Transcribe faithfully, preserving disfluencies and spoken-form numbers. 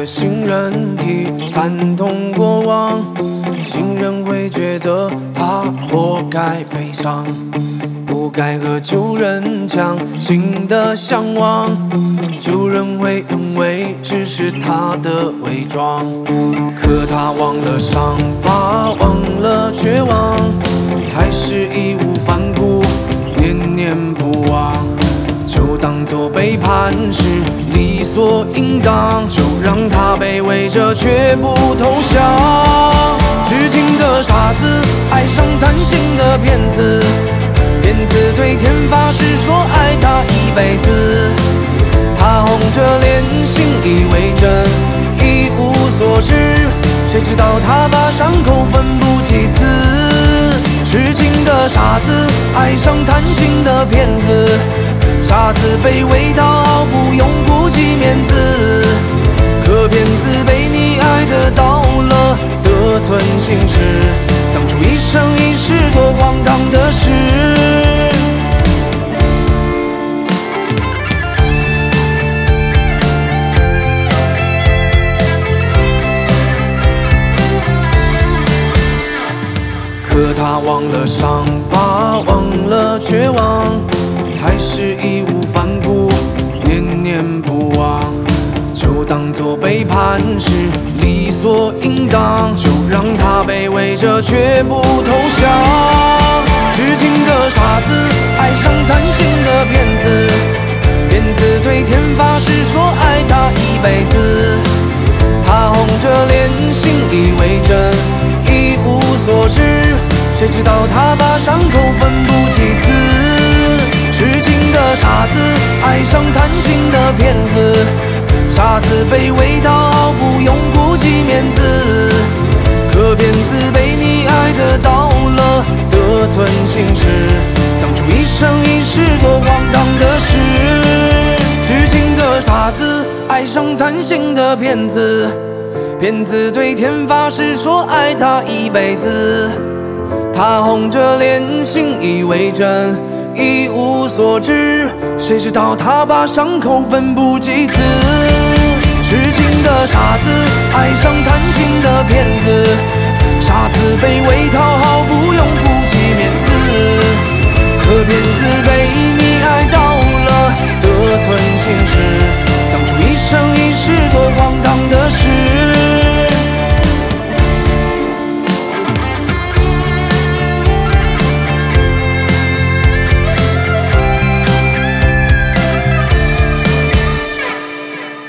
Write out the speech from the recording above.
新人体，惨痛过往，新人会觉得他活该悲伤，不该和旧人抢新的向往，旧人会认为只是他的伪装，可他忘了伤疤，忘了绝望，还是义无反顾，念念不忘，就当作背叛是理所应当，就让他卑微着绝不投降。痴情的傻子爱上贪心的骗子，骗子对天发誓说爱他一辈子，他红着脸信以为真，一无所知，谁知道他把伤口分不几次。痴情的傻子爱上贪心的骗子，傻子卑微到毫不用顾及面子，可骗子被你爱得到了得寸进尺，当初一生一世多荒唐的事。可他忘了伤疤，忘了绝望，还是义无反顾，念念不忘，就当作背叛是理所应当，就让他卑微着绝不投降。痴情的傻子爱上贪心的骗子，骗子对天发誓说爱他一辈子，他红着脸信以为真，一无所知，谁知道他把伤口分不几次。痴情的傻子爱上贪心的骗子，傻子卑微到毫不用顾及面子，可骗子被你爱得到了得寸进尺，当初一生一世多荒唐的事。痴情的傻子爱上贪心的骗子，骗子对天发誓说爱他一辈子，他红着脸信以为真，一无所知，谁知道他把伤口分不几次。痴情的傻子爱上贪心的骗子，